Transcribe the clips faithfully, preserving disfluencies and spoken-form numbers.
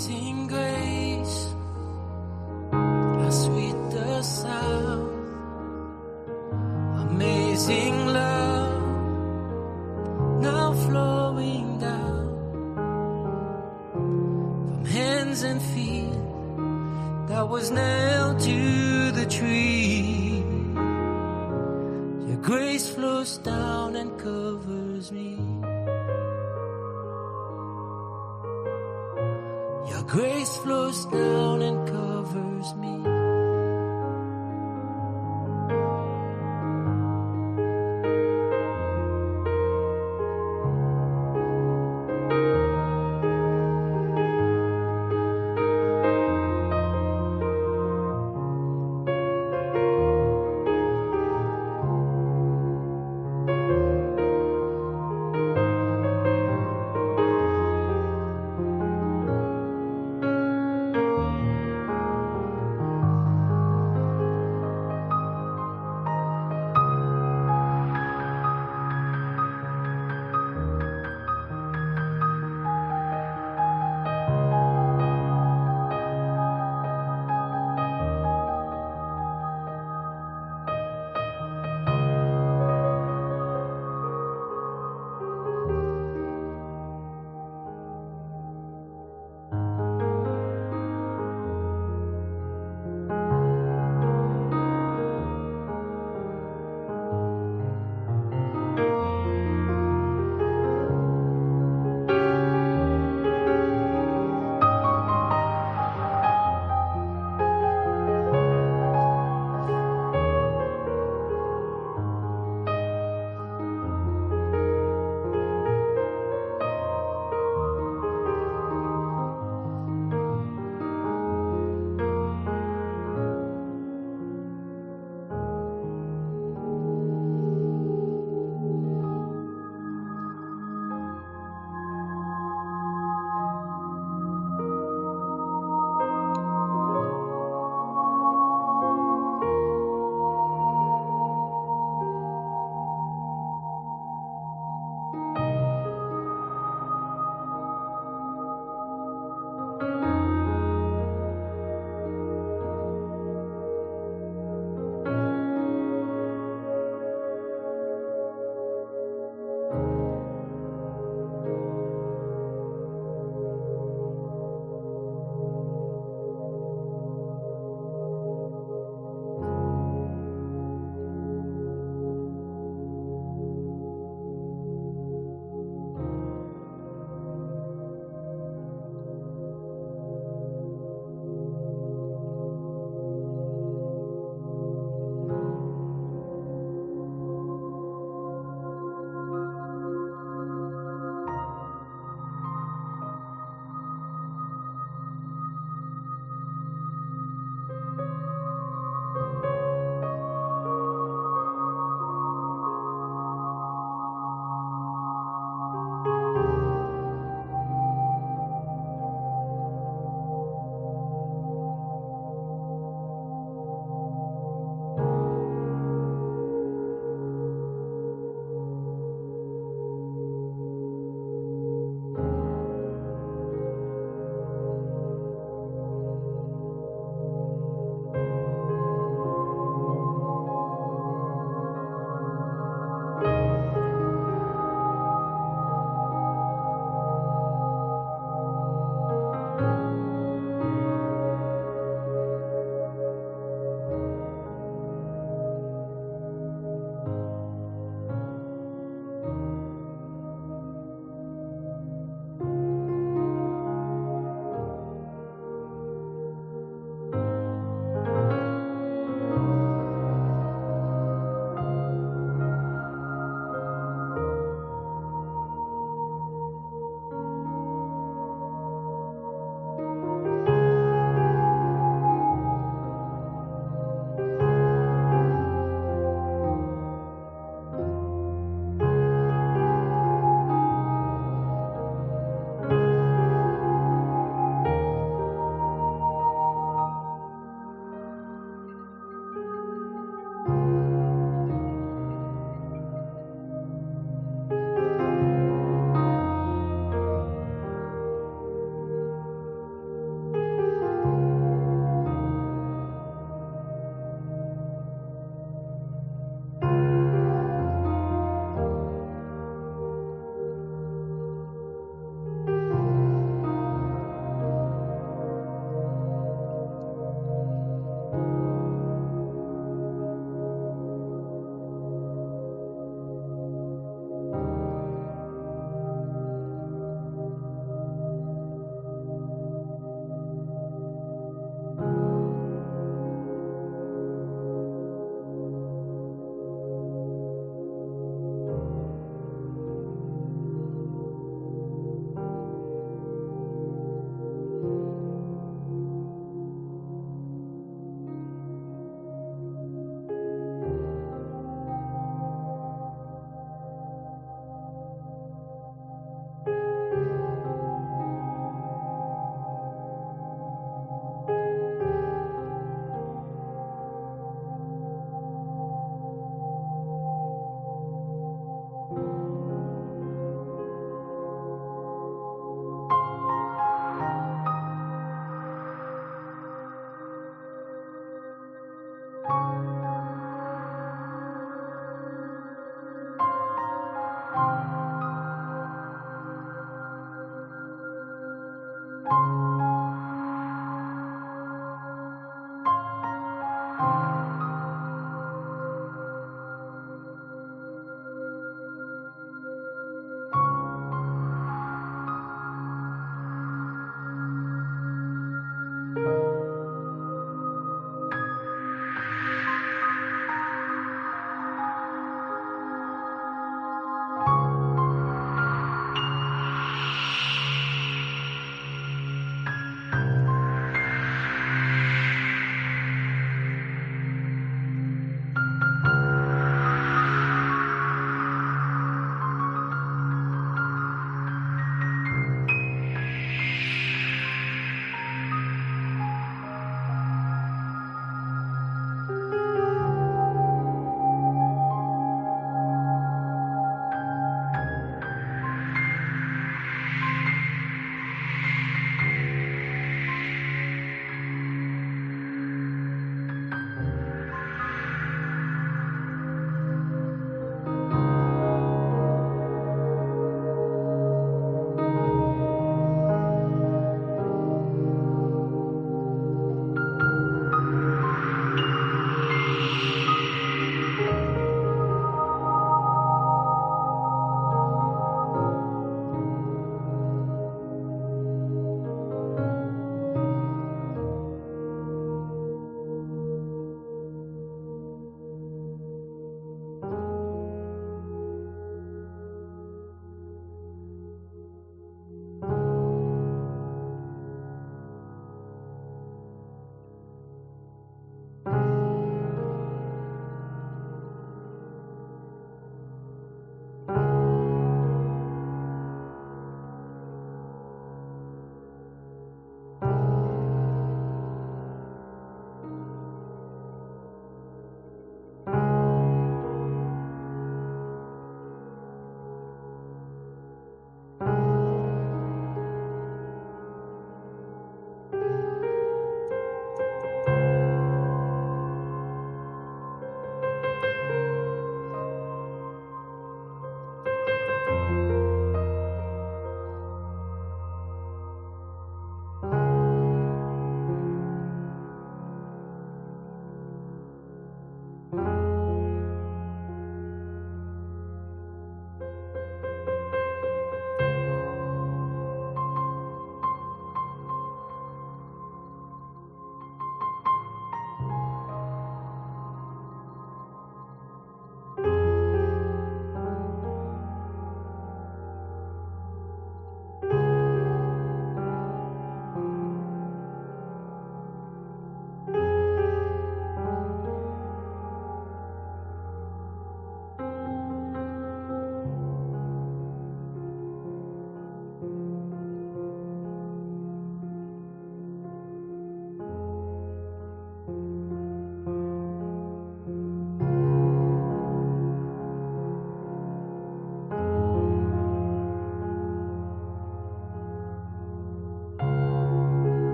Amazing grace, how sweet the sound. Amazing love, now flowing down from hands and feet that was nailed to the tree. Your grace flows down and covers me. Your grace flows down and covers me.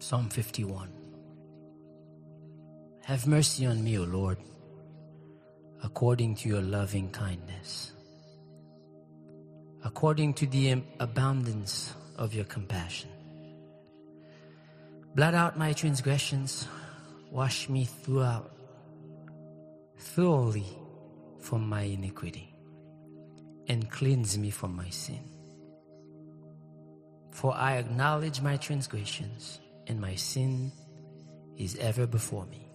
Psalm fifty-one. Have mercy on me, O Lord, according to your loving kindness, according to the abundance of your compassion. Blot out my transgressions, wash me throughout, thoroughly from my iniquity, and cleanse me from my sin. For I acknowledge my transgressions, and my sin is ever before me.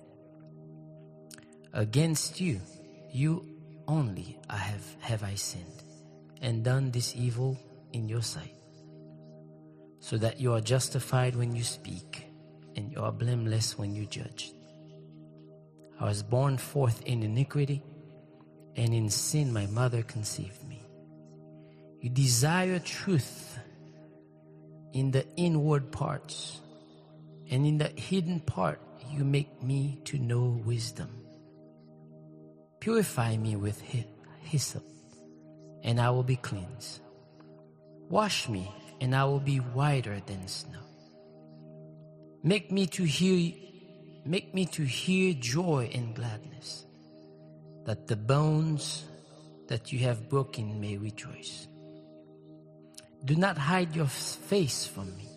Against you, you only I have, have I sinned, and done this evil in your sight, so that you are justified when you speak, and you are blameless when you judge. I was born forth in iniquity, and in sin my mother conceived me. You desire truth in the inward parts, and in the hidden part you make me to know wisdom. Purify me with hyssop, and I will be cleansed. Wash me, and I will be whiter than snow. Make me to hear, make me to hear joy and gladness, that the bones that you have broken may rejoice. Do not hide your face from me.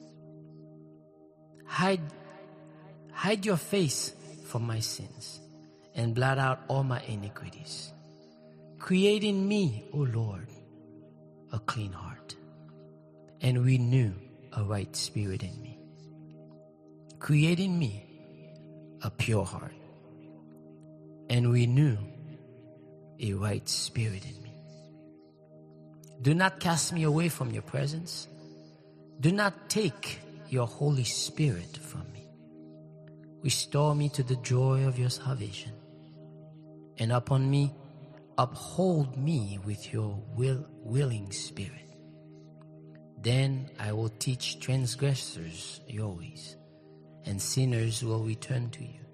Hide, hide your face from my sins, and blot out all my iniquities. Create in me, O Lord, a clean heart, and renew a right spirit in me. Create in me a pure heart, and renew a right spirit in me. Do not cast me away from your presence. Do not take your Holy Spirit from me. Restore me to the joy of your salvation, and upon me uphold me with your will, willing spirit. Then I will teach transgressors your ways, and sinners will return to you.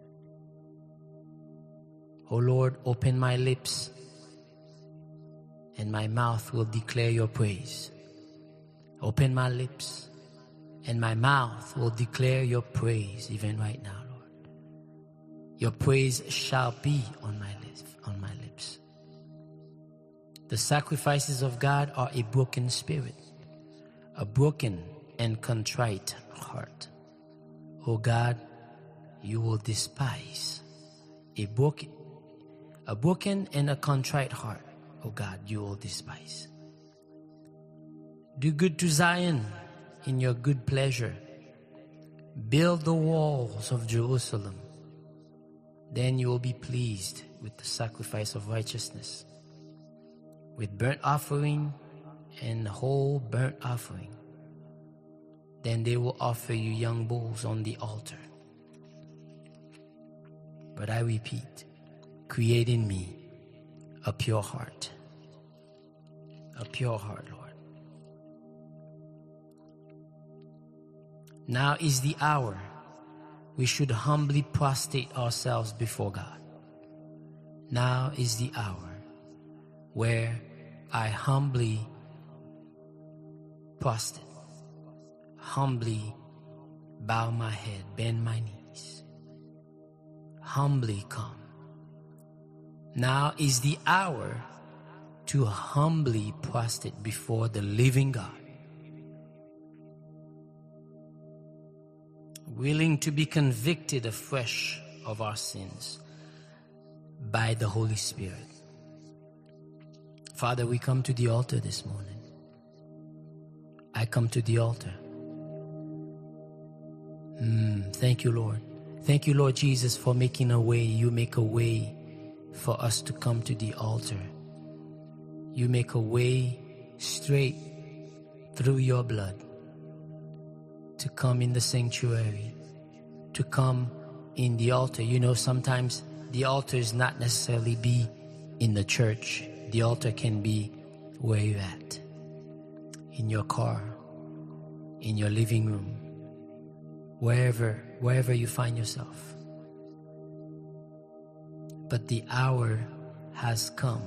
O Lord, open my lips, and my mouth will declare your praise. Open my lips, and my mouth will declare your praise even right now, Lord. Your praise shall be on my lips, on my lips. The sacrifices of God are a broken spirit, a broken and contrite heart. O God, you will despise a broken, a broken and a contrite heart. O God, you will despise. Do good to Zion in your good pleasure. Build the walls of Jerusalem. Then you will be pleased with the sacrifice of righteousness, with burnt offering and whole burnt offering. Then they will offer you young bulls on the altar. But I repeat, create in me a pure heart. A pure heart, Lord. Now is the hour we should humbly prostrate ourselves before God. Now is the hour where I humbly prostrate, humbly bow my head, bend my knees, humbly come. Now is the hour to humbly prostrate before the living God, willing to be convicted afresh of our sins by the Holy Spirit. Father, we come to the altar this morning. I come to the altar. Mm, thank you, Lord. Thank you, Lord Jesus, for making a way. You make a way for us to come to the altar. You make a way straight through your blood to come in the sanctuary, to come in the altar. You know, sometimes the altar is not necessarily be in the church. The altar can be where you're at, in your car, in your living room, wherever, wherever you find yourself. But the hour has come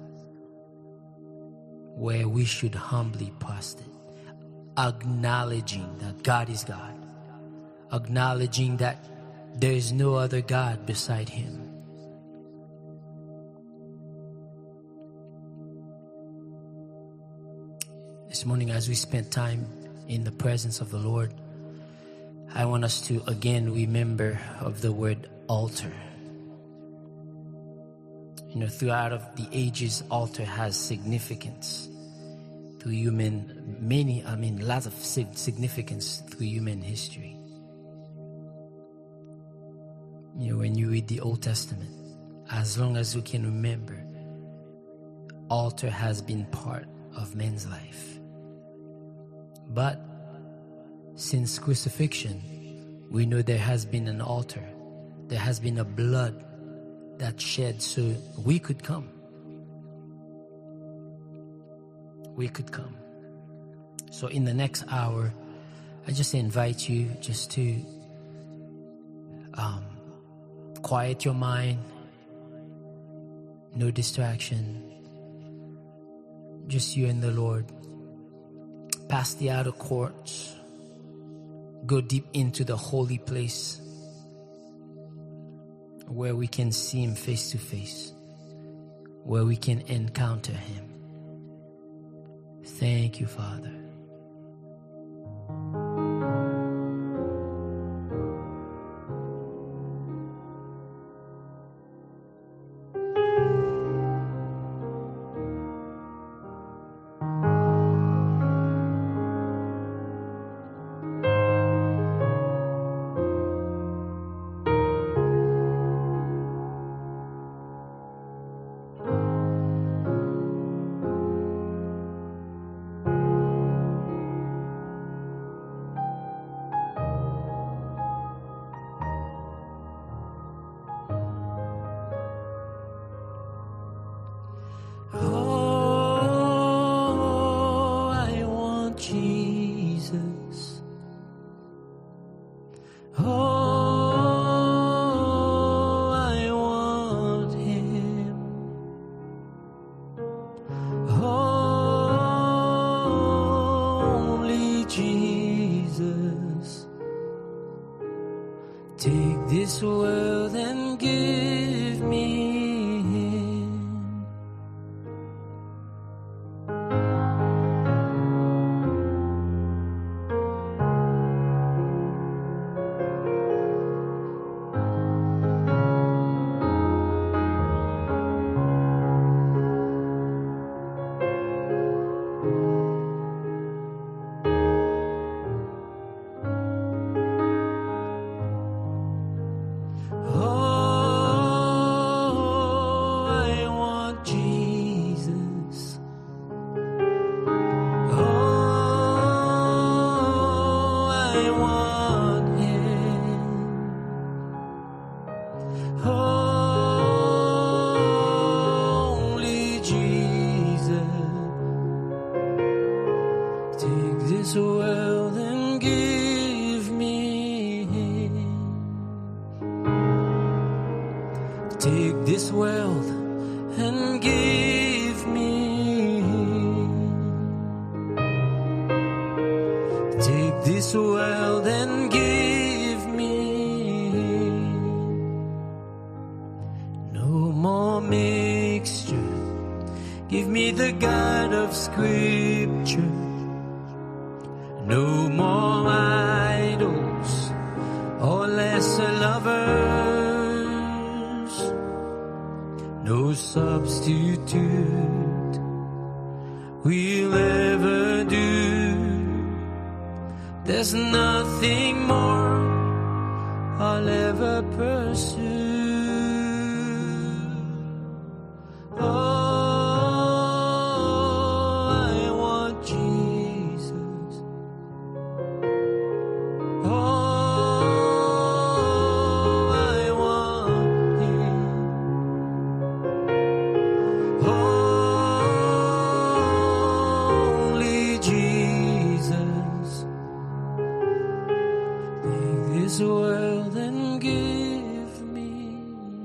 where we should humbly prostrate, acknowledging that God is God, acknowledging that there is no other God beside Him. This morning, as we spend time in the presence of the Lord, I want us to again remember of the word altar. You know, throughout of the ages, altar has significance through human, many, I mean, lots of significance through human history. You know, when you read the Old Testament, as long as we can remember, altar has been part of man's life. But since crucifixion, we know there has been an altar. There has been a blood that shed so we could come. We could come. So in the next hour, I just invite you just to um, quiet your mind, no distraction, just you and the Lord. Past the outer courts, go deep into the holy place where we can see Him face to face, where we can encounter Him. Thank you, Father. This world and give me Him. Take this world and give me Him. Take this world and give me Him. No more mixture. Give me the God of Scripture. No more idols or lesser lovers. No substitute we'll ever do. There's nothing more I'll ever pursue. Oh, I want Jesus. Oh, this world and give me.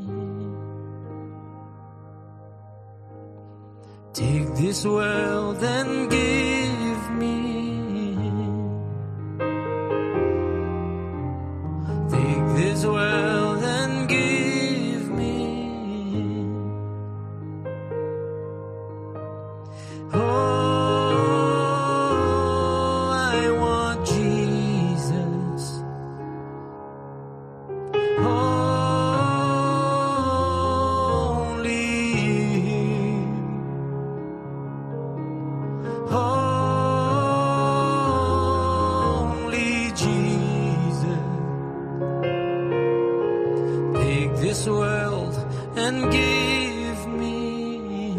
Take this world and give me. and give me.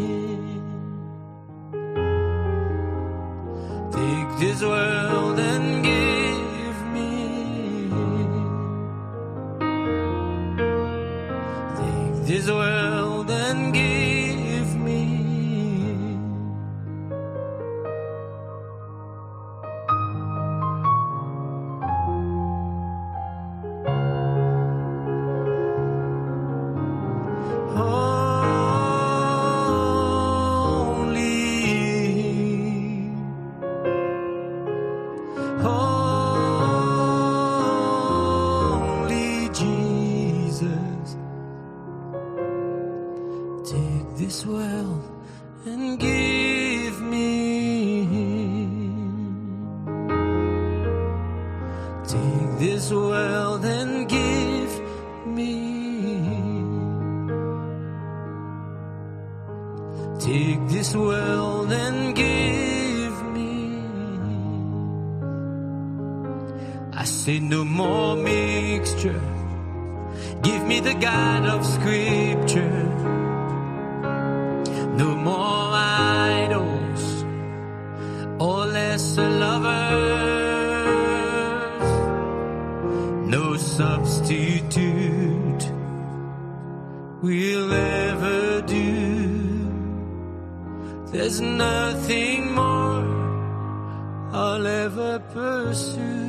Take this world and give me. Take this world and give me. This world and give me. Take this world and give me. Take this world and give me. I say no more mixture. Give me the God of Scripture. No more idols or lesser lovers. No substitute will ever do. There's nothing more I'll ever pursue.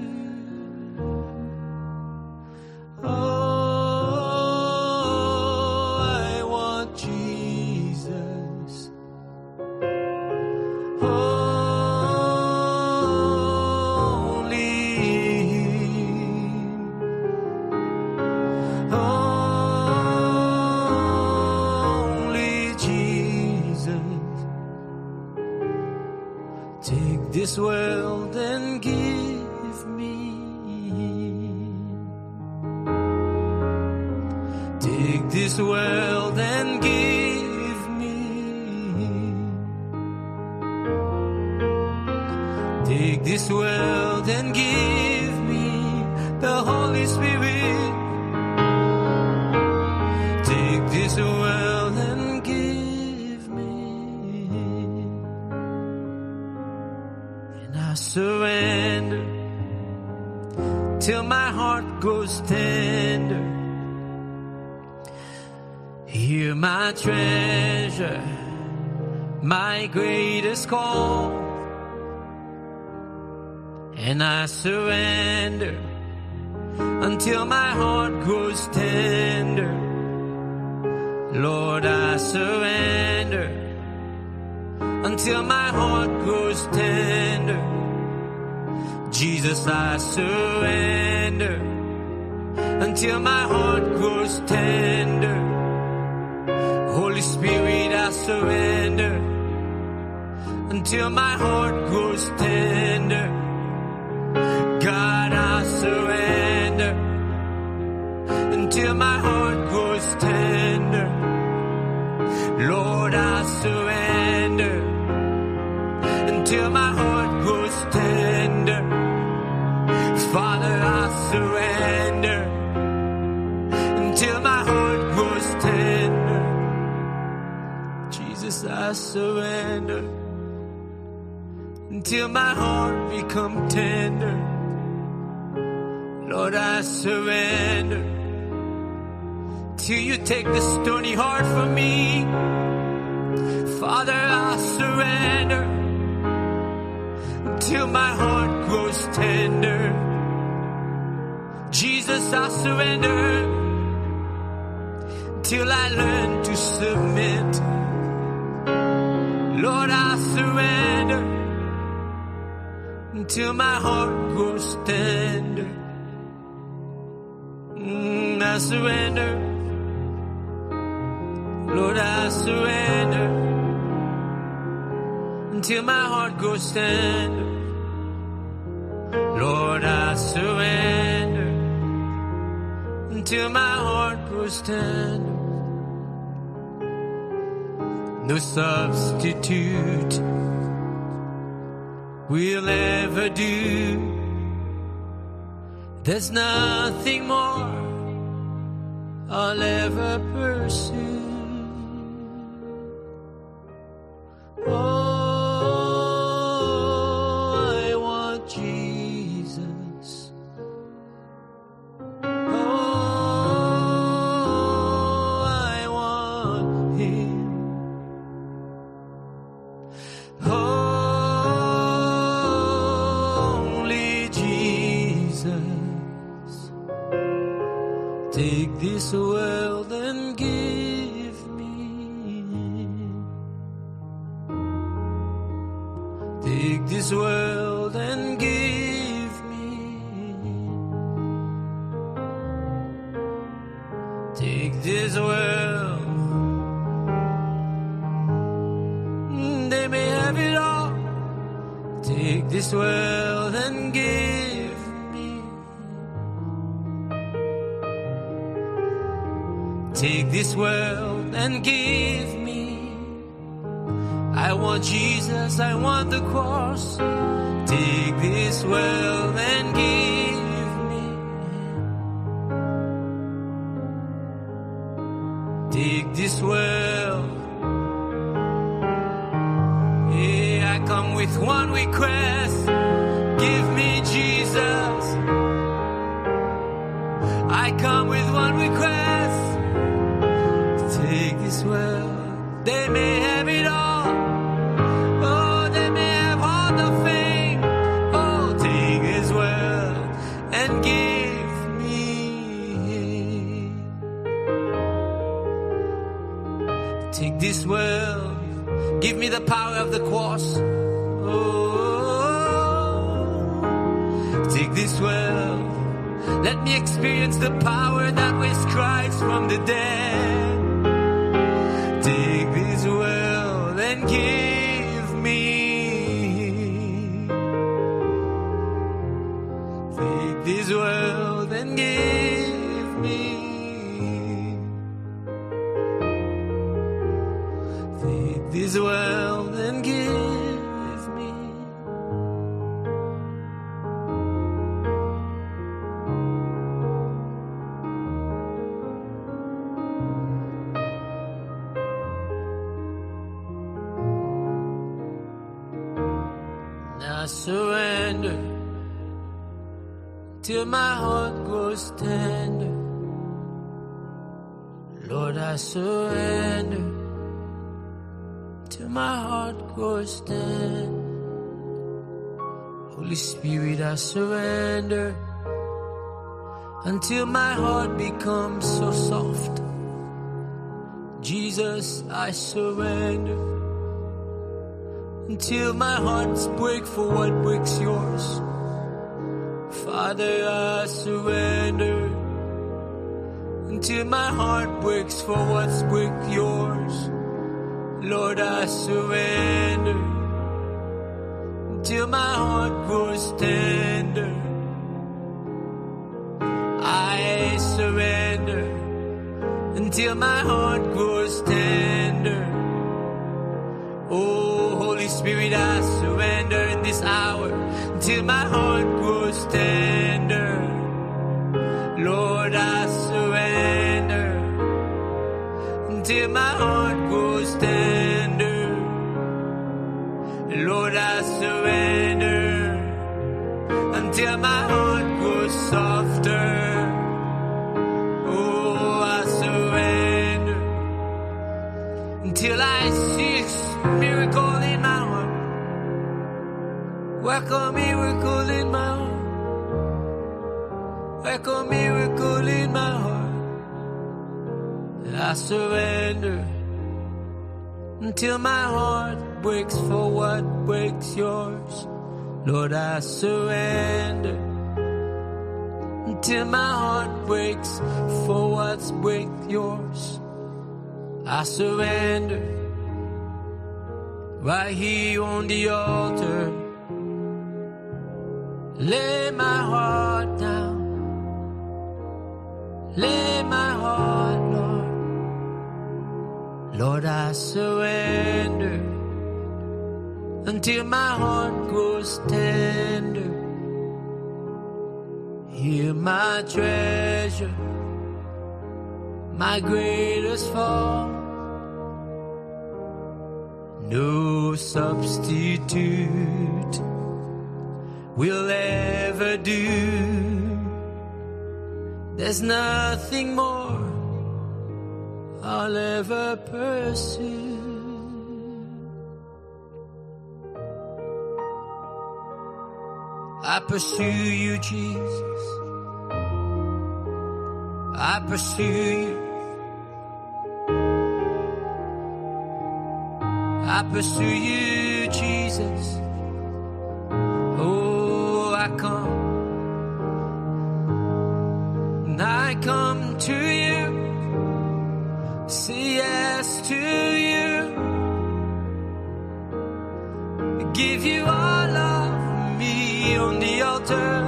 Take this world and give me. Take this world and give me. Take this world and give me the Holy Spirit. Take this world and give me. And I surrender till my heart grows tender. Hear my treasure, my greatest call. And I surrender until my heart grows tender. Lord, I surrender until my heart grows tender. Jesus, I surrender until my heart grows tender. Holy Spirit, I surrender until my heart grows tender. God, I surrender until my heart grows tender. Lord, I surrender until my heart grows tender. Father, I surrender until my heart grows tender. Jesus, I surrender until my heart become tender. Lord, I surrender till you take the stony heart from me. Father, I surrender until my heart grows tender. Jesus, I surrender till I learn to submit. Lord, I surrender until my heart grows tender. Mm, I surrender. Lord, I surrender until my heart grows tender. Lord, I surrender until my heart grows tender. No substitute will ever do. There's nothing more I'll ever pursue. Oh, I want Jesus. Oh, I want Him. Only Jesus. Take this world and give me. Take this world and give me. Take this world. They may have it all. Take this world and give me. Take this world and give me. I want Jesus, I want the cross. Take this world and give me. Take this world. Yeah, I come with one request. Give me Jesus. I come with one request. Take this world. They may have it all. Oh, they may have all the fame. Oh, take this world and give me. Take this world. Give me the power of the cross. Oh, take this world. Let me experience the power that raised Christ from the dead. Take this world and give me. Take this world and give me. Take this world and give me. I surrender till my heart grows tender. Lord, I surrender till my heart grows tender. Holy Spirit, I surrender until my heart becomes so soft. Jesus, I surrender until my hearts break for what breaks yours. Father, I surrender until my heart breaks for what's break yours. Lord, I surrender until my heart grows tender. I surrender until my heart grows tender. Oh, Holy Spirit, I surrender in this hour until my heart grows tender. Lord, I surrender until my heart grows tender. Lord, I surrender until my heart grows softer. Oh, I surrender until I see a miracle in my heart. Work a miracle in my heart. Work a miracle in my heart. I surrender until my heart breaks for what breaks yours. Lord, I surrender until my heart breaks for what's break yours. I surrender right here on the altar. Lay my heart down. Lay my heart, Lord. Lord, I surrender until my heart grows tender. Hear my treasure. my greatest fall. No substitute will ever do. There's nothing more I'll ever pursue. I pursue you, Jesus. I pursue you. I pursue you, Jesus. Oh, I come. And I come to you. Say yes to you. Give you all of me on the altar.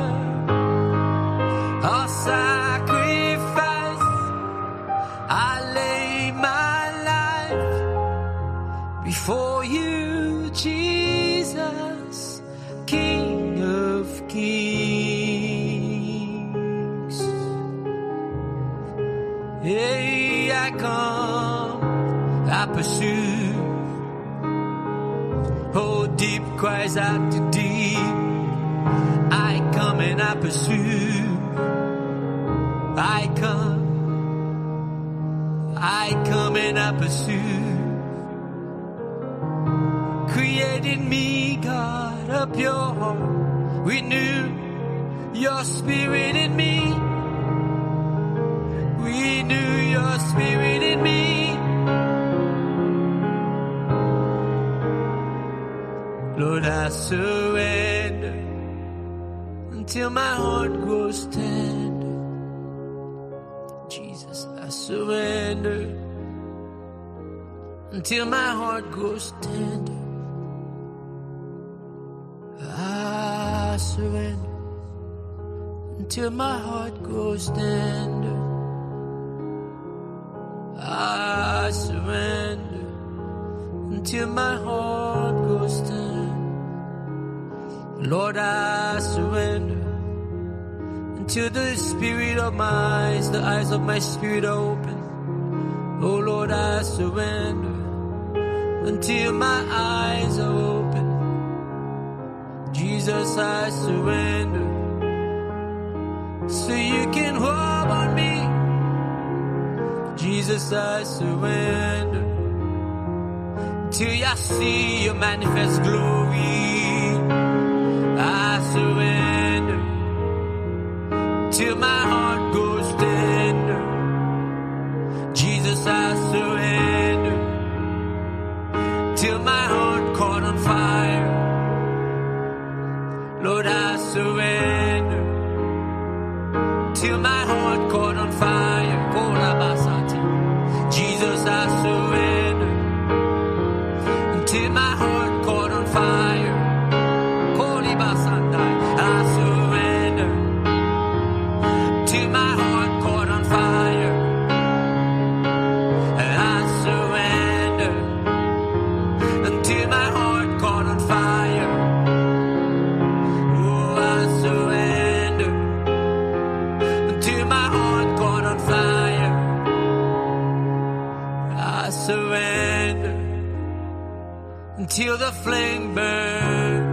I'll sacrifice. I lay my life before you, Jesus, King of Kings. Hey, I come, I pursue. Oh, deep cries out to deep. I come and I pursue. I come, I come and I pursue. Create in me, God, a pure heart. Renew your spirit in me. Renew your spirit in me. Lord, I surrender until my heart grows tender. Jesus, I surrender until my heart grows tender. I surrender until my heart grows tender. I surrender until my heart grows tender. Lord, I surrender until the spirit of my eyes, the eyes of my spirit are open. Oh Lord, I surrender until my eyes are open. Jesus, I surrender so you can hold on me. Jesus, I surrender till I see your manifest glory. I surrender till my heart goes tender. Jesus, I surrender till my heart caught on fire. Lord, I surrender till my heart caught on fire. Jesus, I surrender till my heart caught on fire. I surrender till my heart caught on fire. I surrender until my heart caught on fire. Oh, I surrender until my heart caught on fire. I surrender until the flame burns.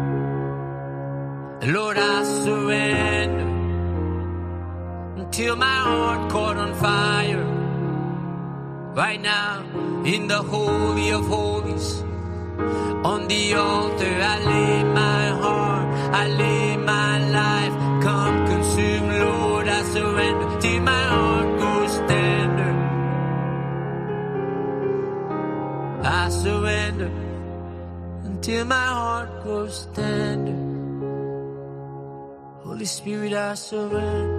Lord, I surrender until my heart caught on fire. Right now, in the Holy of Holies, on the altar, I lay my heart, I lay my life. Come consume, Lord, I surrender till my heart goes tender. I surrender until my heart grows tender. Holy Spirit, I surrender.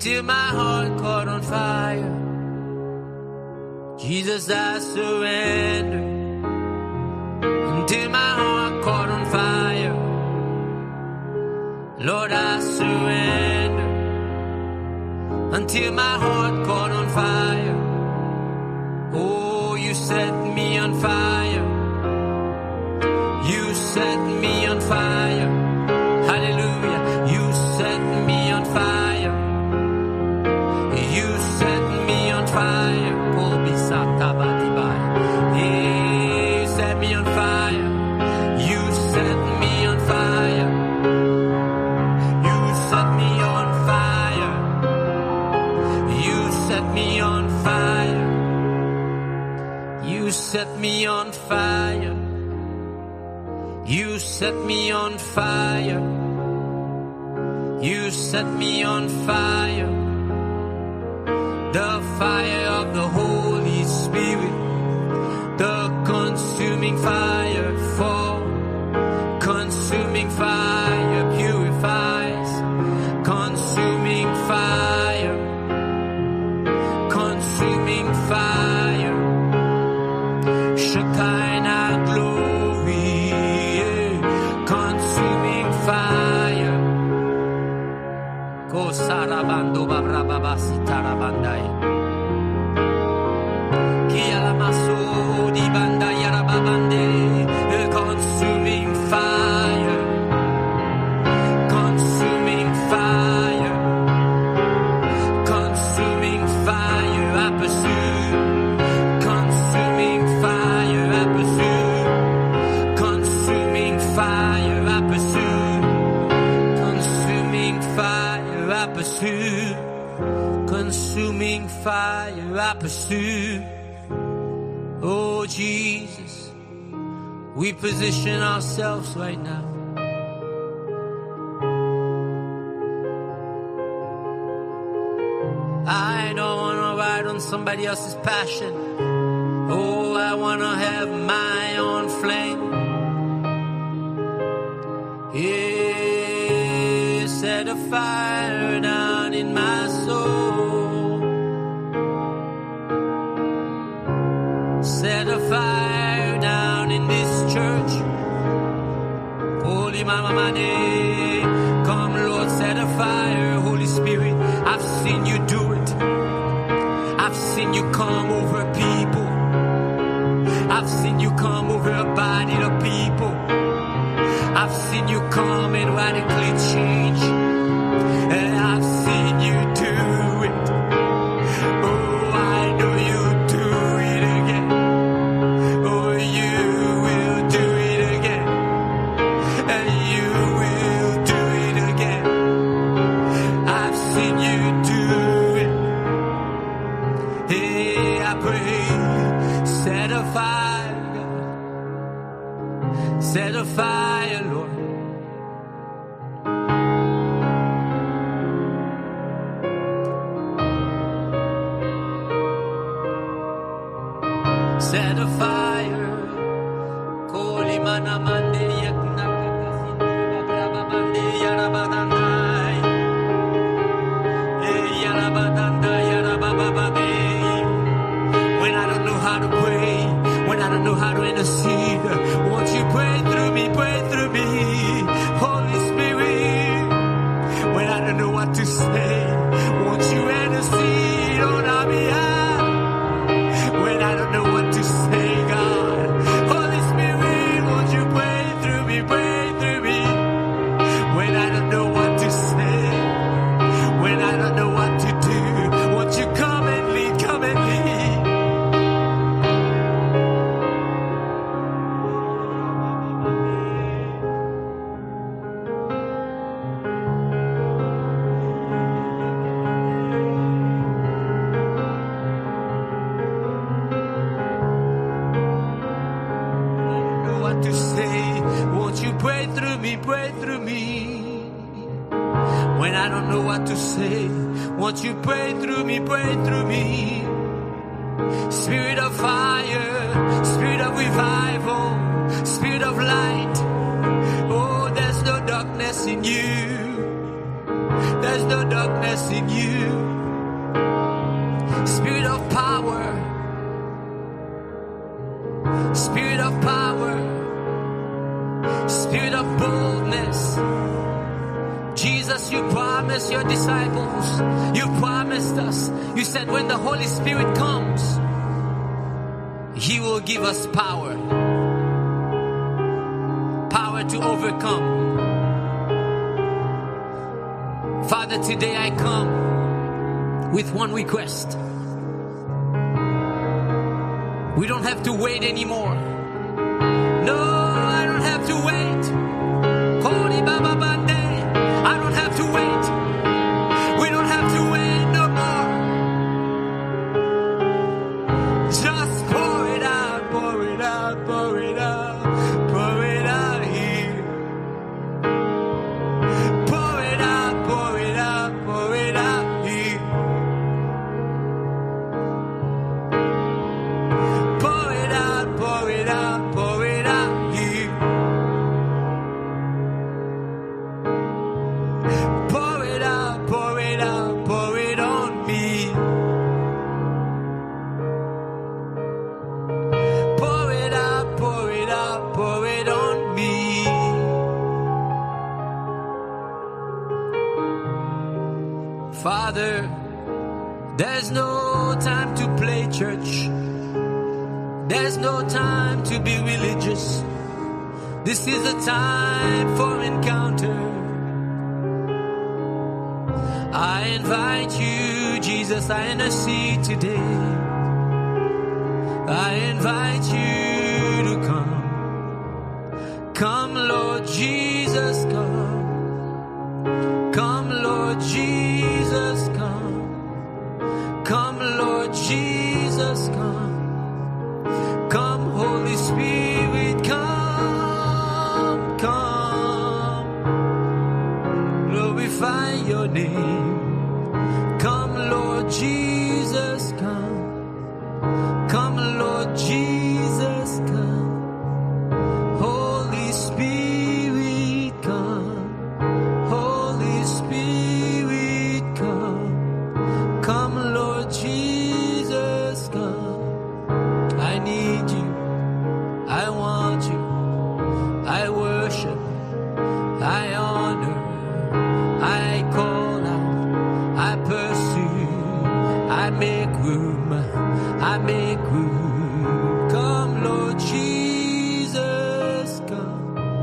until my heart caught on fire. Jesus, I surrender until my heart caught on fire. Lord, I surrender until my heart caught on fire. Oh, you set me on fire. You set me on fire. Hallelujah. You set me on fire. You set me on fire. Oh, bisata batibai. You set me on fire. You set me on fire. You set me on fire. You set me on fire. You set me on fire. You set me on fire. You set me on fire. The fire of the Holy Spirit, the consuming fire fall. Consuming fire purifies. Consuming fire. Consuming fire. Shekinah glory. Consuming fire. Ko sarabando babrababasi tarabandai. Kia la maso di banda yarababande. Consuming fire. Consuming fire. Consuming fire. I pursue. Consuming fire. I pursue. Consuming fire. I pursue. Consuming fire. I pursue. Consuming fire. I pursue. Oh Jesus, we position ourselves right now. I don't want to ride on somebody else's passion. Oh, I want to have my own flame. Yeah, set a fire down in my soul. Set a fire down in this church. Holy Mama Mane, come Lord, set a fire. Holy Spirit, I've seen you do it. I've seen you come over people. I've seen you come over a body of people. I've seen you come and radically change. And I've seen you do it. Oh, I know you'll do it again. Oh, you will do it again. And you will do it again. I've seen you do it. Hey, I pray, set a fire, God. Set a fire, Lord. Set a fire. Koli mana mande yaknaka kasindi babraba bande yarabadandai. Eh yarabadanda yarabababe. When I don't know how to pray, when I don't know how to intercede, won't you pray through me, pray through me, Holy Spirit. When I don't know what to say, won't you intercede on our behalf? When I don't know what to say, God, Holy Spirit, won't you pray through me, pray through me. When I don't know what to say, when I don't know what to do, won't you come and lead, come and lead. To say, won't you pray through me, pray through me. When I don't know what to say, won't you pray through me, pray through me. Spirit of fire, spirit of revival, spirit of light. Oh, there's no darkness in you. There's there's no darkness in you. Spirit of power, Spirit of power, Spirit of boldness. Jesus, you promised your disciples, you promised us, you said when the Holy Spirit comes, He will give us power. Power to overcome. Father, today I come with one request. We don't have to wait anymore. No, I don't have to wait. Kori Baba Bande. I don't have to wait. We don't have to wait no more. Just pour it out, pour it out, pour it out, pour it out here. Pour it out, pour it out, pour it out here. Pour it out, pour it out, pour it out here. Pour it out, pour it out, pour it on me. Pour it out, pour it out, pour it on me. Father, there's no time to play church. There's no time to be religious. This is a time for encounter. I invite you, Jesus, I intercede today. I invite you to come. Come, Lord Jesus, come. Come, Lord Jesus, come. Come, Lord Jesus, come. Come, Holy Spirit, come, come. Glorify your name. Come, Lord Jesus, come. Come, Lord Jesus, come. Holy Spirit, come. Holy Spirit, come. Come, Lord Jesus, come. I need you. I want you. I worship. I honor. I call out. I pursue. I make room. I make room. Come, Lord Jesus, come.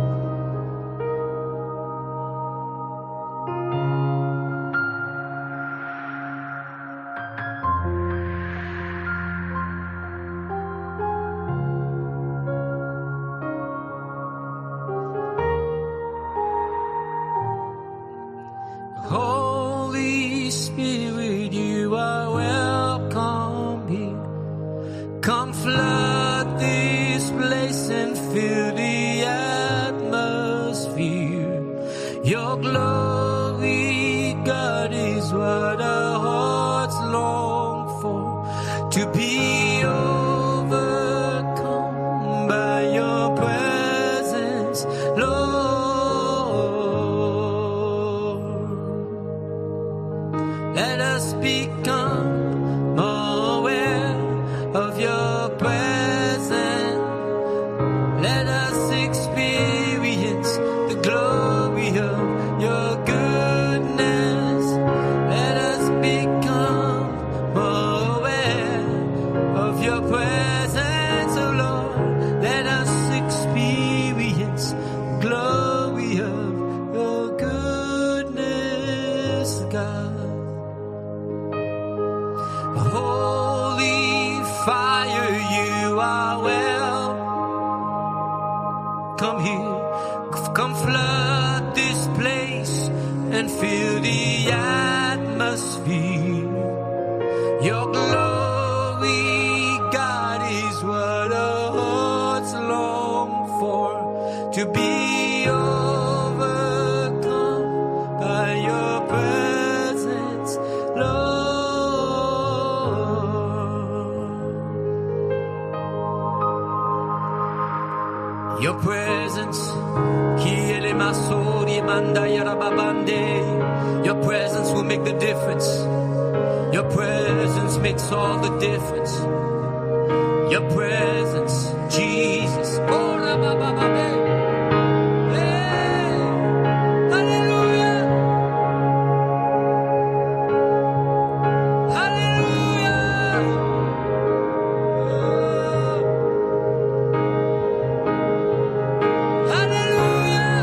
Holy Spirit, you are welcome here. Come flood this place and fill the atmosphere. Your glory, God, is what our hearts long for. To be overcome by your presence, Lord. Let us become more aware of your presence. Let us experience the glory of your goodness. Let us become more aware of your presence, oh Lord. Let us experience the glory of your goodness, God. Holy fire, you are well. Come here, come flood this place and fill the atmosphere. Your glory, God, is what our hearts long for. To be overcome by your presence, Lord. Your presence, your presence difference. Your presence makes all the difference. Your presence, Jesus. Oh, la, ba, ba, ba, ba. Hey, hallelujah. Hallelujah. Oh, hallelujah.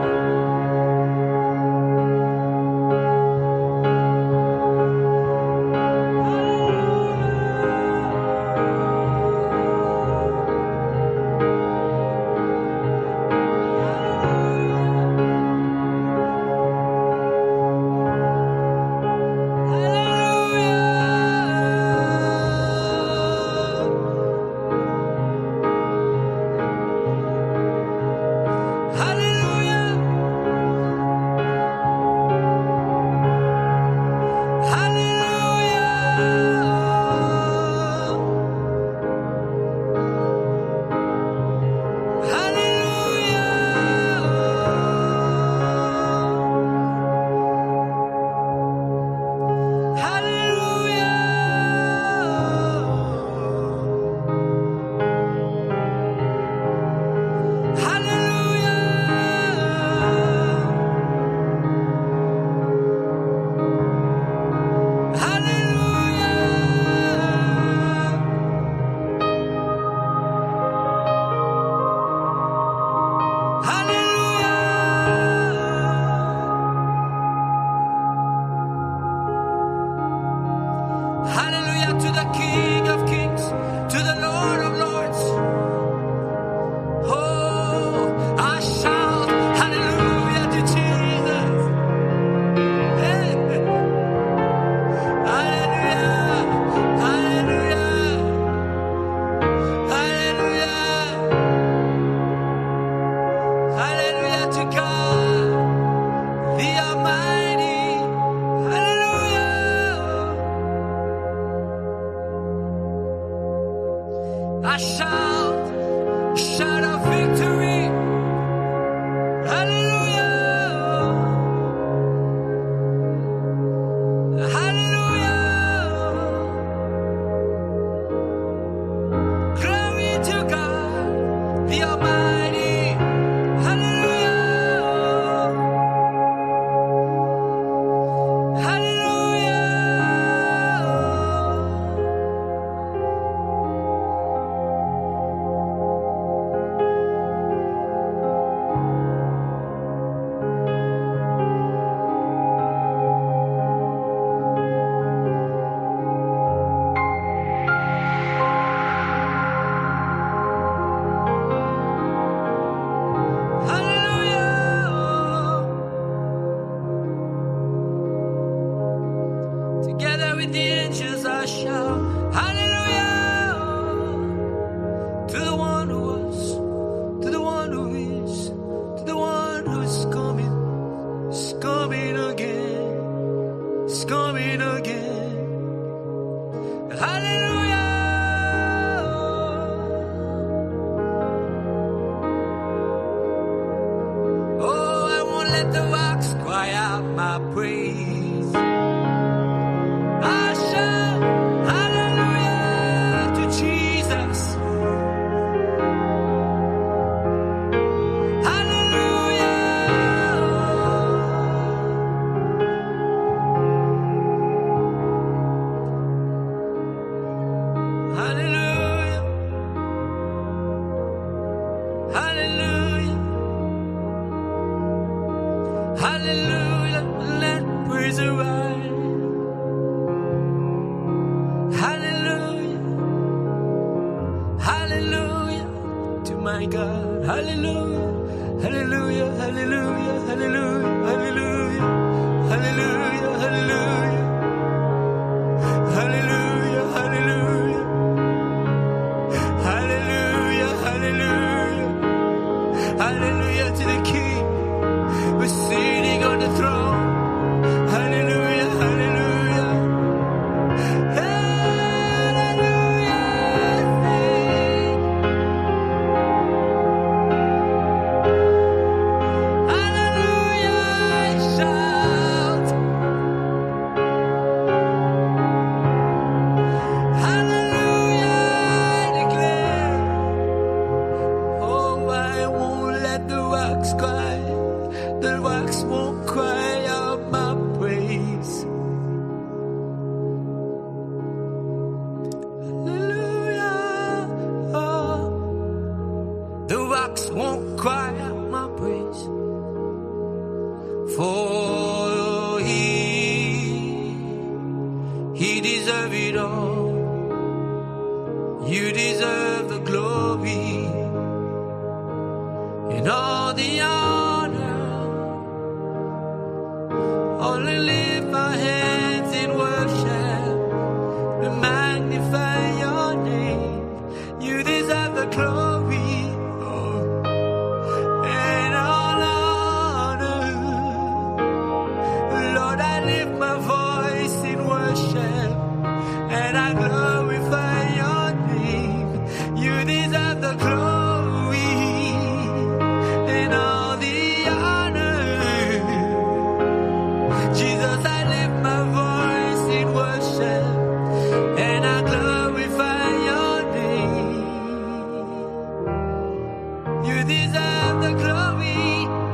I shout, shout of victory. Hallelujah. Hallelujah. Glory to God, the Almighty. Hallelujah. Hallelujah. Together with the angels I shout, hallelujah, to the one who was, to the one who is, to the one who is coming, is coming again, is coming again, hallelujah. Oh, I won't let the rocks cry out my praise. Hallelujah, let praise arise. Hallelujah, hallelujah to my God. Hallelujah, hallelujah, hallelujah, hallelujah, hallelujah, hallelujah, hallelujah, hallelujah, hallelujah, hallelujah, hallelujah, hallelujah to the King. We're sitting on the throne. Hallelujah, hallelujah. Hallelujah. Hallelujah. deserve it all. You deserve the glory and all the honor. Only lift my hands in worship to magnify your name. You deserve the glory, oh, and all honor. Lord, I lift my voice in worship and I glorify your name. You deserve the glory and all the honor. Jesus, I lift my voice in worship and I glorify your name. You deserve the glory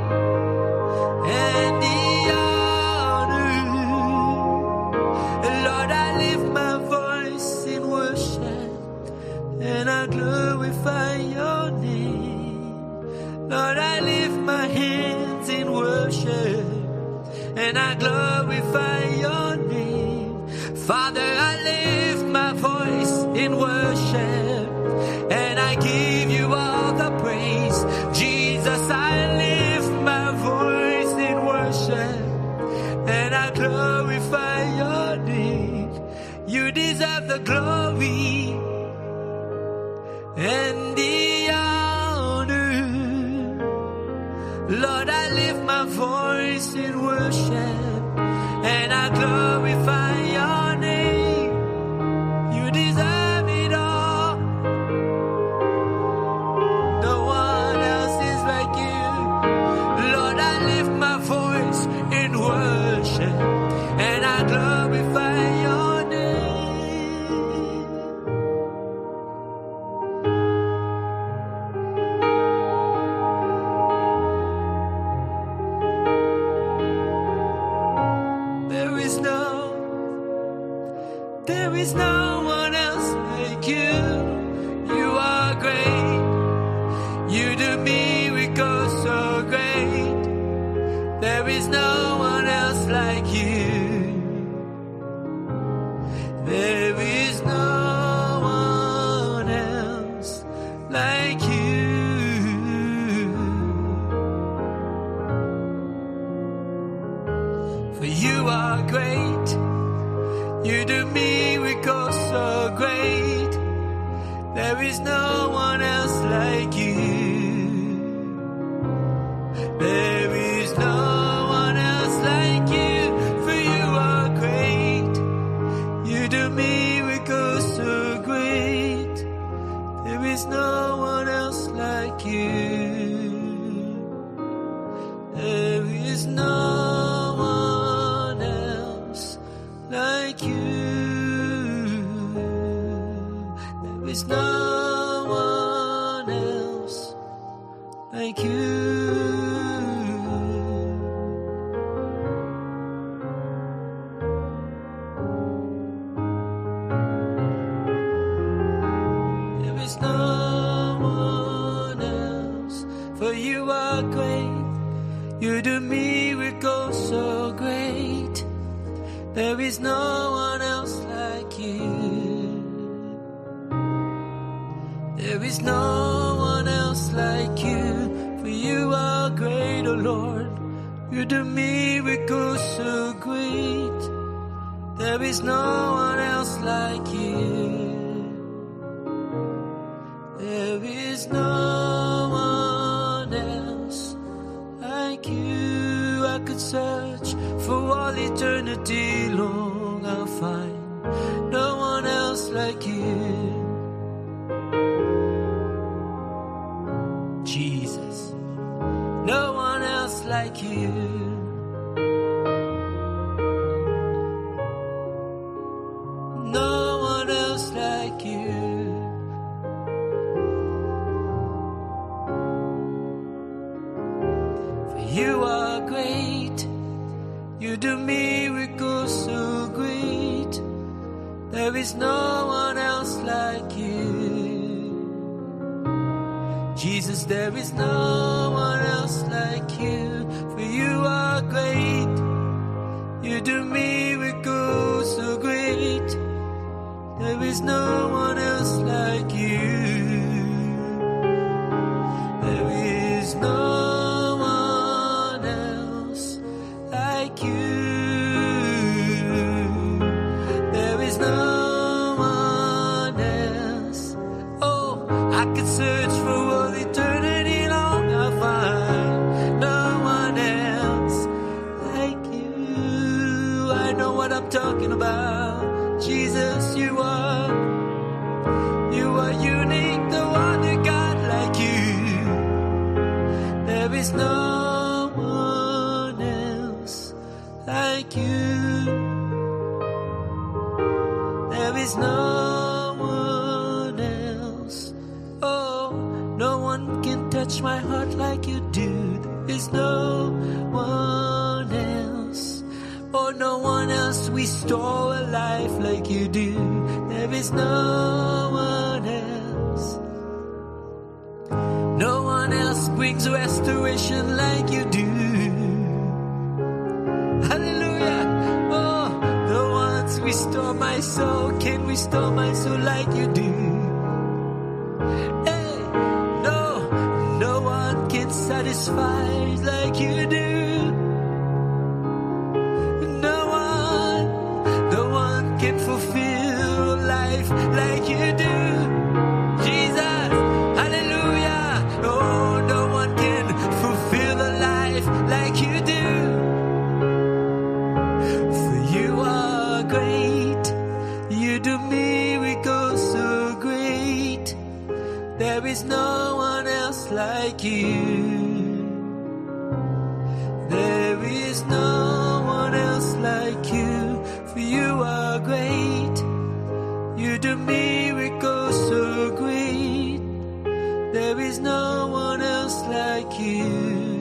and the honor. Lord, I lift my voice in worship and I glorify your name. Lord, I lift my hands in worship and I glorify your name. Father, I lift my voice in worship and I give you all the praise. Jesus, I lift my voice in worship and I glorify your name. You deserve the glory and the honor. Lord, I lift my voice in worship and I glorify your name. You deserve it all. No one else is like you. Lord, I lift my voice in worship and I glorify your name. There is no, there is no one else like you. You are great. You do miracles so great. There is no one else like you. There is no one else like you. For you are great. You do miracles so great. There is no one else like you. There is no one else like you. For you are great. You do miracles so great. There is no one else like you. There is no one else like you. There is no one else like you. There is no one else, for you are great. You do miracles so great. There is no one else like you. There is no one else like you, for you are great, O Lord. You do miracles so great. There is no one else like you. There is no one else like you. I could search for all eternity long, I'll find no one else like you. Jesus, no one else like you. No one else like you. For you are great. You do miracles so great. There is no one else like you. Jesus, there is no one else like you. For you are great. You do miracles so great. There is no one else like you. There is no one else like you. There is no one else. Oh, I could search for all eternity long. I'll find no one else like you. I know what I'm talking about. Jesus, you are, you are unique, the wonder God like you. There is no one else like you. There is no one else. Oh, no one can touch my heart like you do. There is no one else. Oh, no one else restore a life like you do. There is no one else. No one else brings restoration like you do. Hallelujah. Oh, the ones restore my soul can restore my soul like you do. Hey, no, no one can satisfy like you do. Can fulfill life like you do. Jesus, hallelujah. Oh, no one can fulfill a life like you do. For you are great. You do miracles so great. There is no one else like you. There is no one else like you. For you are great, you do miracles so great. There is no one else like you.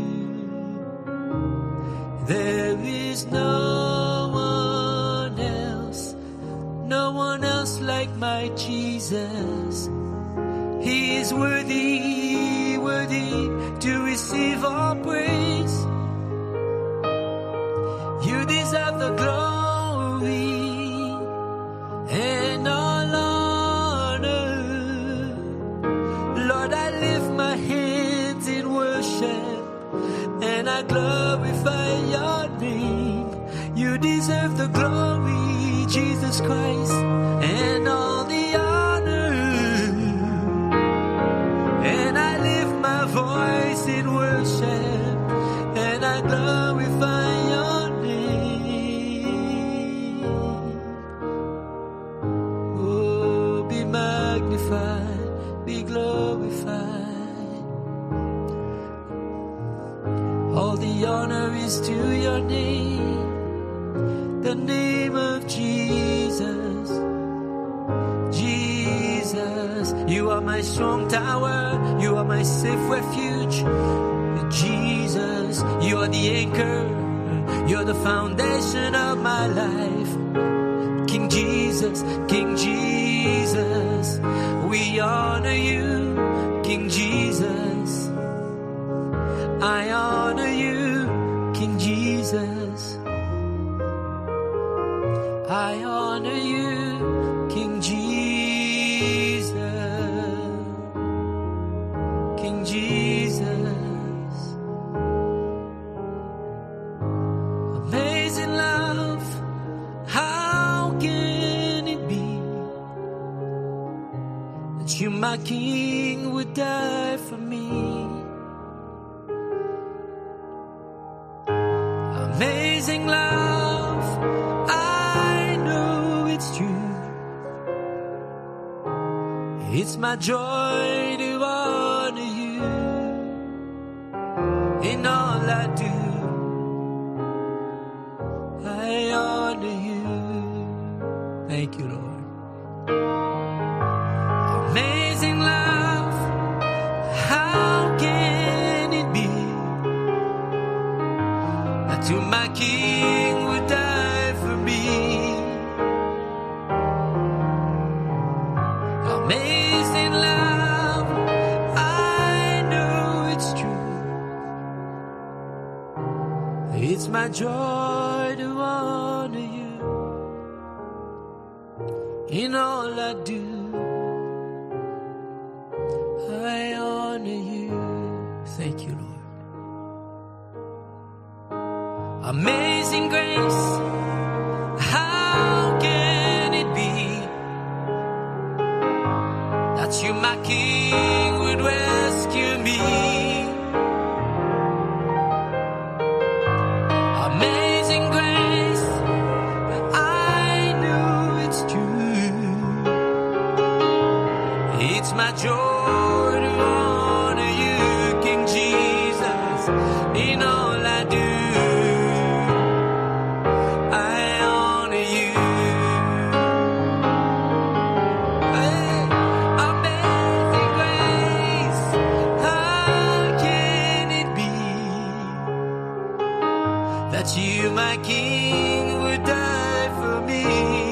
There is no one else, no one else like my Jesus. He is worthy, worthy to receive all praise. You deserve the glory and all honor. Lord, I lift my hands in worship and I glorify your name. You deserve the glory, Jesus Christ, and all the honor. And I lift my voice in worship and I glorify your name. Oh, be magnified, be glorified. All the honor is to your name, the name of Jesus. Jesus, you are my strong tower, you are my safe refuge. Jesus, you are the anchor, you're the foundation of my life. King Jesus, King Jesus, we honor you. King Jesus, I honor you. King Jesus, I honor you. King Jesus, King Jesus. Amazing love, how can it be that you, my King, would die for me? Amazing love, I know it's true. It's my joy to honor you in all I do. I honor you. Thank you, Lord. Amazing love, how can it be that to my King would die for me? Amazing love, I know it's true. It's my joy to honor you. In all I do, I honor you. Thank you, Lord. Amazing grace, how can it be that you, my King, would rescue me? Amazing grace, I know it's true. It's my joy to honor you, King Jesus, in all I do. That you, my King, would die for me.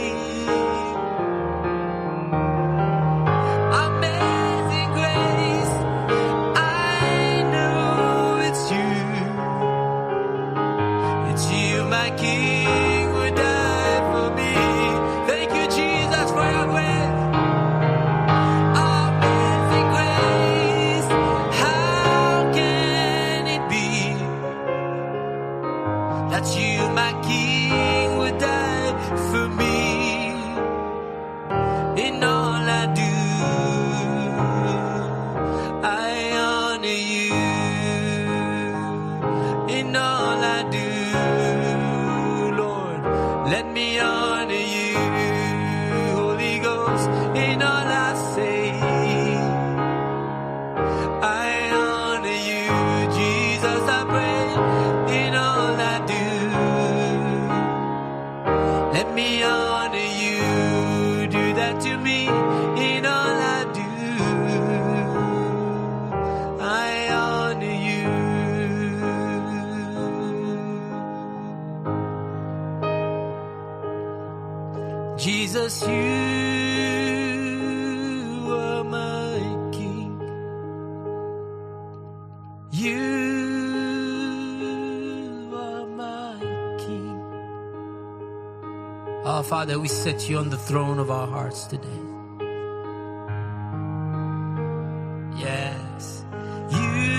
Amazing grace, I know it's you. It's you, my King, would die for me. Thank you, Jesus, for your grace. Amazing grace, how can it be that you, my King, would die for me? In all I do, I honor you. In all I do, Lord, let me honor you. Holy Ghost, in all I say, I honor you. Jesus, I pray, in all I do, let me honor you. Do that to me. In all I do, I honor you. Jesus, you are my King. You Oh, Father, we set you on the throne of our hearts today. Yes. You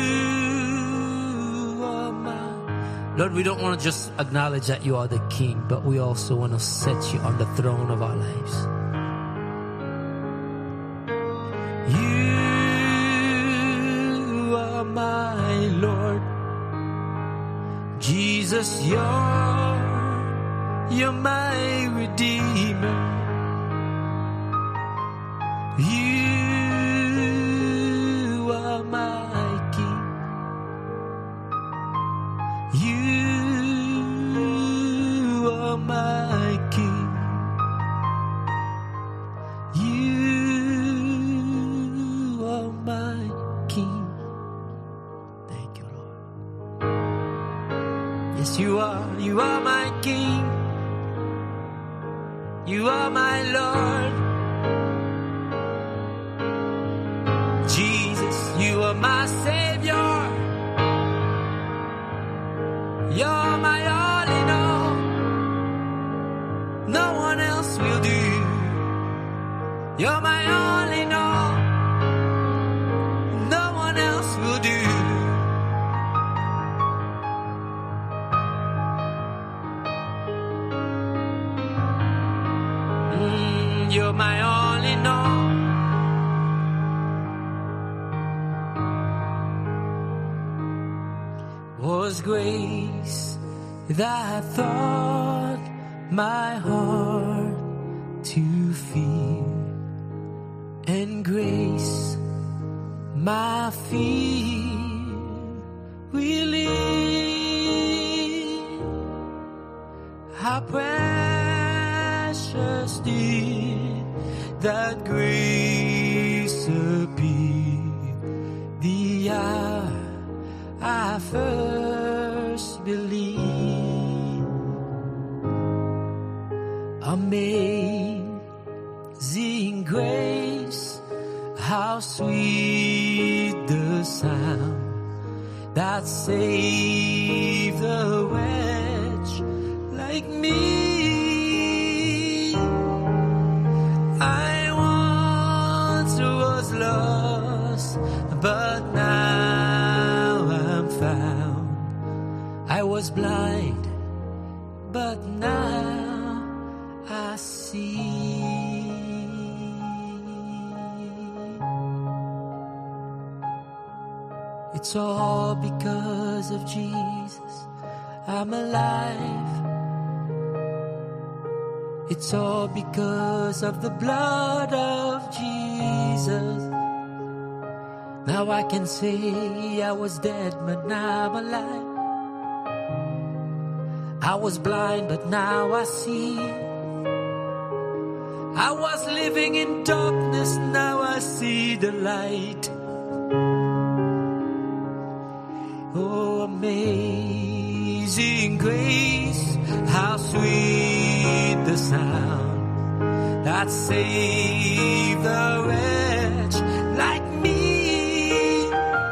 are my... Lord, we don't want to just acknowledge that you are the King, but we also want to set you on the throne of our lives. You are my Lord. Jesus, you're You're my Redeemer. You are my King. You are my King. You are my King. Thank you, Lord. Yes, you are. You are my King. You are my Lord. Jesus, you are my Savior. You're my all in all. No one else will do. You're my all in all. No one else will do. You're my all in all. Was grace that taught my heart to fear, and grace my fear relieved. How precious did that grace appear the hour I first believed. Amazing grace, how sweet the sound that saved a wretch like me. see. It's all because of Jesus I'm alive. It's all because of the blood of Jesus. Now I can say I was dead, but now I'm alive. I was blind, but now I see. I was living in darkness, now I see the light. Oh, amazing grace, how sweet the sound that saved a wretch like me.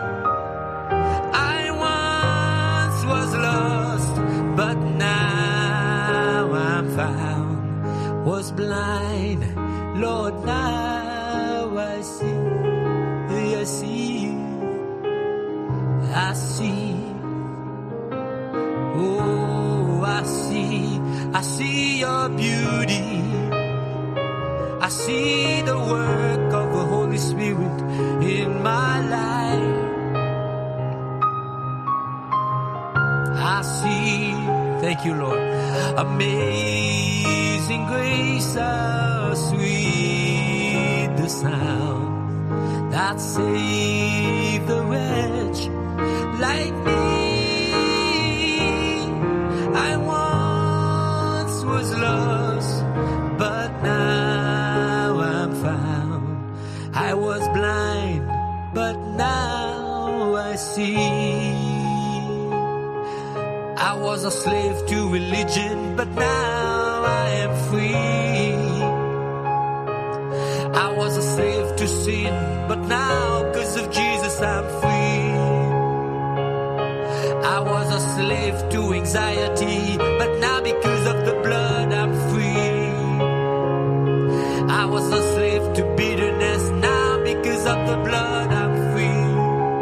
I once was lost, but now I'm found. Was blind, Lord, now I see. I see, I see. Oh, I see, I see your beauty. I see the work of the Holy Spirit in my life. I see, thank you, Lord. Amazing grace, how sweet the sound that saved the wretch like me. I once was lost, but now I'm found. I was blind, but now I see. I was a slave to religion, but now I am free. I was a slave to sin, but now because of Jesus I'm free. I was a slave to anxiety, but now because of the blood I'm free. I was a slave to bitterness, now because of the blood I'm free.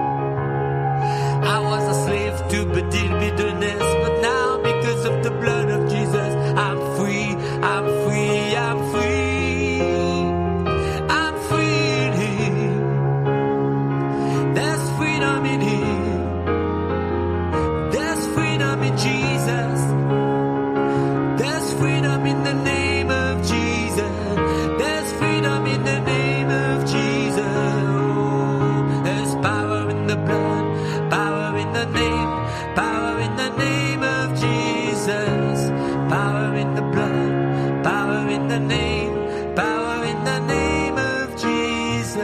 I was a slave to bitterness, but now because of the blood of Jesus I'm free, I'm free, I'm free. I'm free in Him. There's freedom in Him. There's freedom in Jesus. There's freedom in the name of Jesus. There's freedom in the name of Jesus. Oh, there's power in the blood, power in the name, power in the name of Jesus. Power in the blood, power in the name, power in the name of Jesus.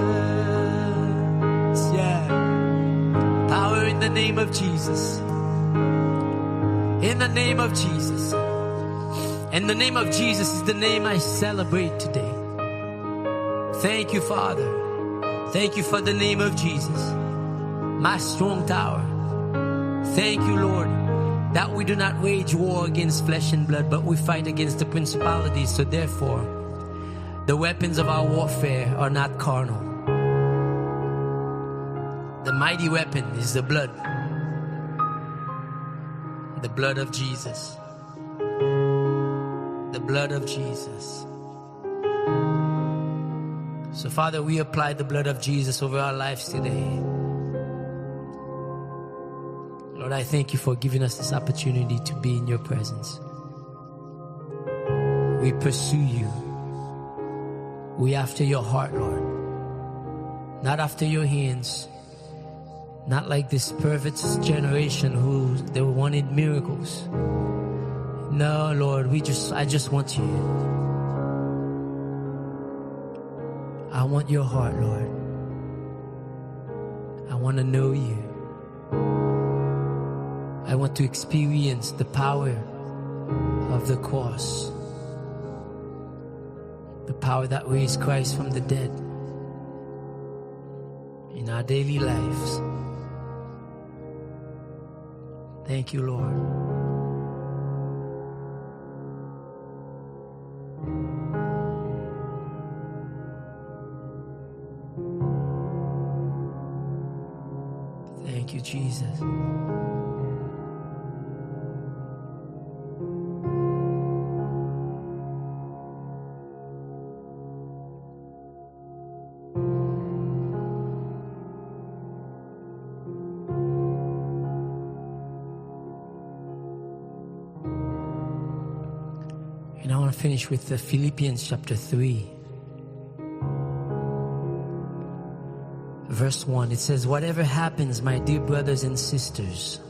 Yeah. Power in the name of Jesus. In the name of Jesus. And the name of Jesus is the name I celebrate today. Thank you, Father. Thank you for the name of Jesus, my strong tower. Thank you, Lord, that we do not wage war against flesh and blood, but we fight against the principalities. So therefore, the weapons of our warfare are not carnal. The mighty weapon is the blood. The blood of Jesus. The blood of Jesus. So Father, we apply the blood of Jesus over our lives today. Lord, I thank you for giving us this opportunity to be in your presence. We pursue you. We after your heart, Lord. Not after your hands. Not like this perverse generation who they wanted miracles. No, Lord, we just I just want you. I want your heart, Lord. I want to know you. I want to experience the power of the cross. The power that raised Christ from the dead in our daily lives. Thank you, Lord. Thank you, Jesus. And I want to finish with the Philippians chapter three. Verse one, it says, whatever happens, my dear brothers and sisters,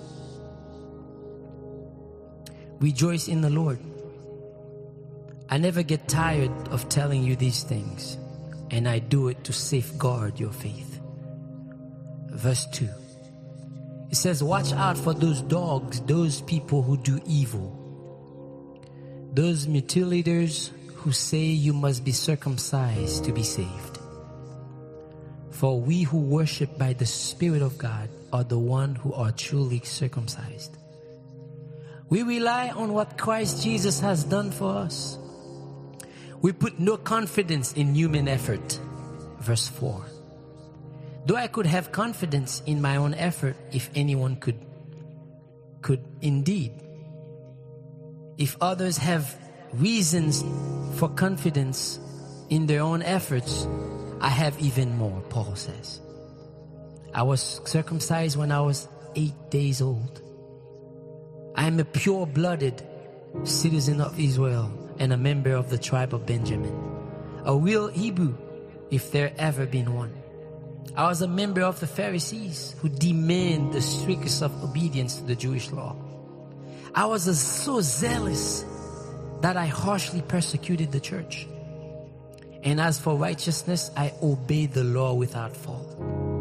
rejoice in the Lord. I never get tired of telling you these things, and I do it to safeguard your faith. Verse two, it says, watch out for those dogs, those people who do evil, those mutilators who say you must be circumcised to be saved. For we who worship by the Spirit of God are the one who are truly circumcised. We rely on what Christ Jesus has done for us. We put no confidence in human effort. Verse four. Though I could have confidence in my own effort, if anyone could, could indeed. If others have reasons for confidence in their own efforts, I have even more, Paul says. I was circumcised when I was eight days old. I am a pure-blooded citizen of Israel and a member of the tribe of Benjamin, a real Hebrew, if there ever been one. I was a member of the Pharisees who demand the strictest of obedience to the Jewish law. I was so zealous that I harshly persecuted the church. And as for righteousness, I obeyed the law without fault.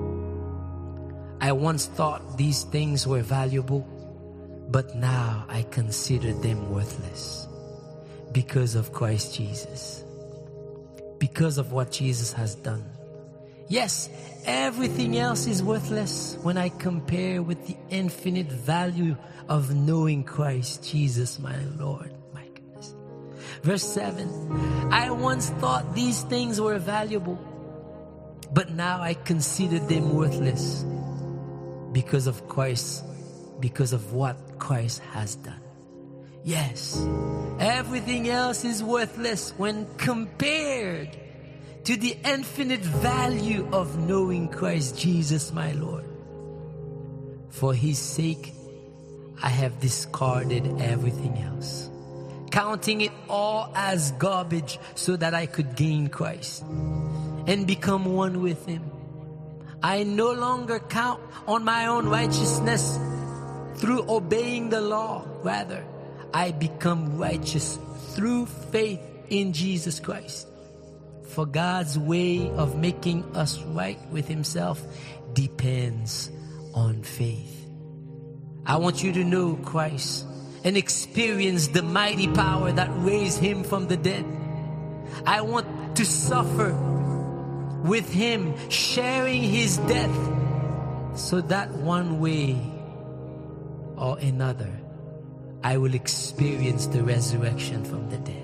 I once thought these things were valuable, but now I consider them worthless because of Christ Jesus, because of what Jesus has done. Yes, everything else is worthless when I compare with the infinite value of knowing Christ Jesus, my Lord. My goodness. Verse seven, I once thought these things were valuable, but now I consider them worthless because of Christ, because of what Christ has done. Yes, everything else is worthless when compared to the infinite value of knowing Christ Jesus, my Lord. For his sake, I have discarded everything else, counting it all as garbage so that I could gain Christ and become one with him. I no longer count on my own righteousness through obeying the law. Rather, I become righteous through faith in Jesus Christ. For God's way of making us right with himself depends on faith. I want you to know Christ and experience the mighty power that raised him from the dead. I want to suffer with him, sharing his death, so that one way or another, I will experience the resurrection from the dead.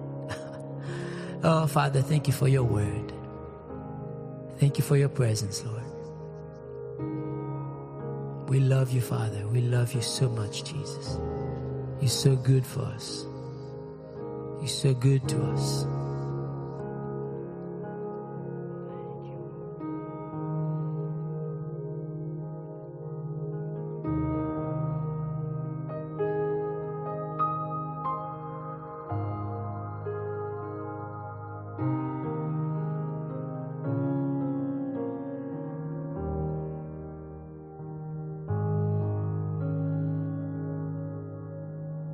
Oh, Father, thank you for your word. Thank you for your presence, Lord. We love you, Father. We love you so much, Jesus. You're so good for us. You're so good to us.